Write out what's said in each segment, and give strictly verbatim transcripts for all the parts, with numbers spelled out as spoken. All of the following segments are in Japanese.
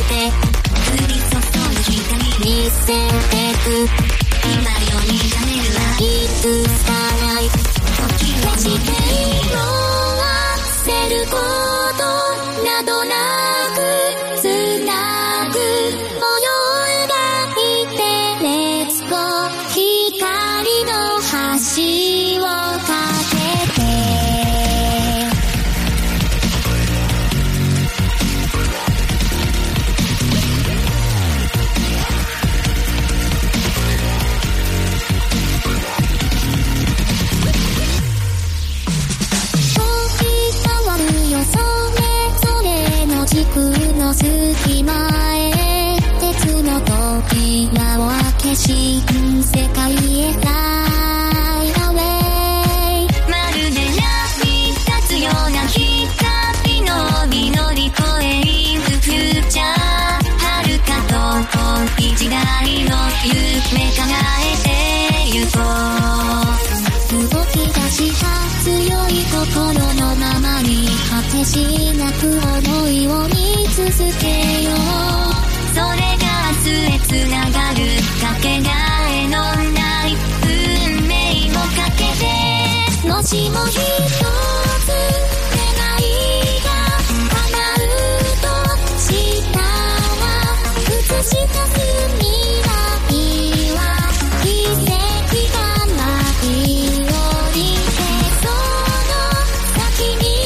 て降り注ぐ光見せてく今よりがめるはいつしかない時はして色あせることなどなくつなぐ模様がいて Let's go 光の橋を架けての隙間へ鉄の扉を開け新世界へ Fly away まるで波立つような光の実乗り越え In the future 遥か遠い時代の夢叶えてゆこう動き出した強い心のままに果てしなく思いを見続けようそれが明日へつながるかけがえのない運命をかけてもしも一つ願いが叶うとしたら映し出す未来は奇跡がないようにその先に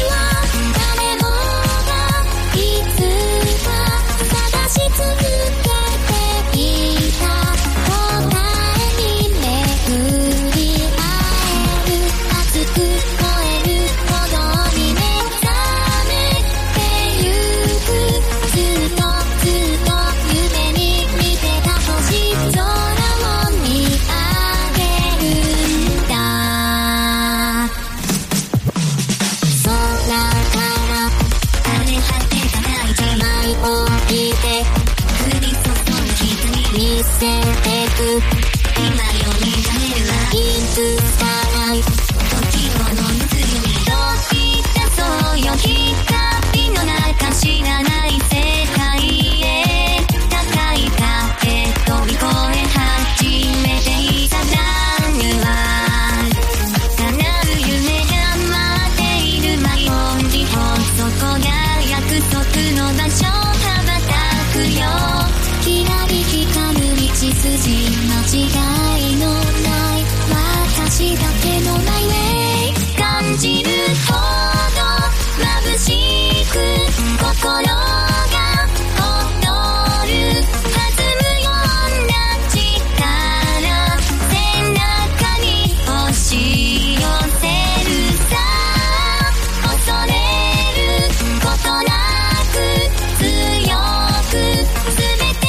見せてく今よりがめるはいつしかない時をのむつゆにどうしたそうよ光の中知らない世界へ高い壁飛び越え初めていたダンヌは叶う夢が待っている迷う日本そこが約束の場所羽ばたくよきらり光る道筋間違いのない私だけのマイウェイ感じるほど眩しく心が踊る弾むような力背中に押し寄せるさ恐れることなく強く全て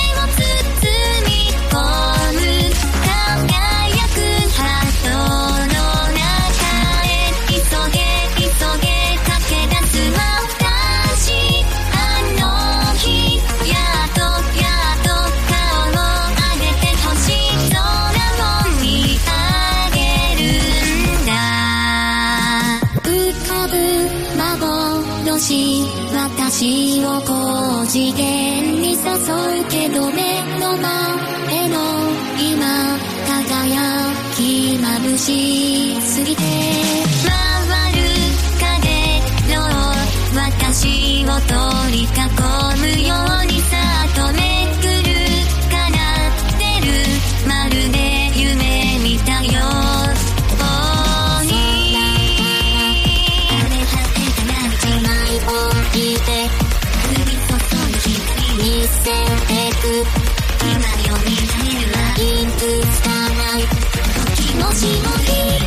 私を高次元に誘うけど目の前の今輝き眩しすぎて回る影の私を取り囲むようにさっとめくる叶ってるまるで夢見たよ見せてく今よりがめるはいつしかない時もしも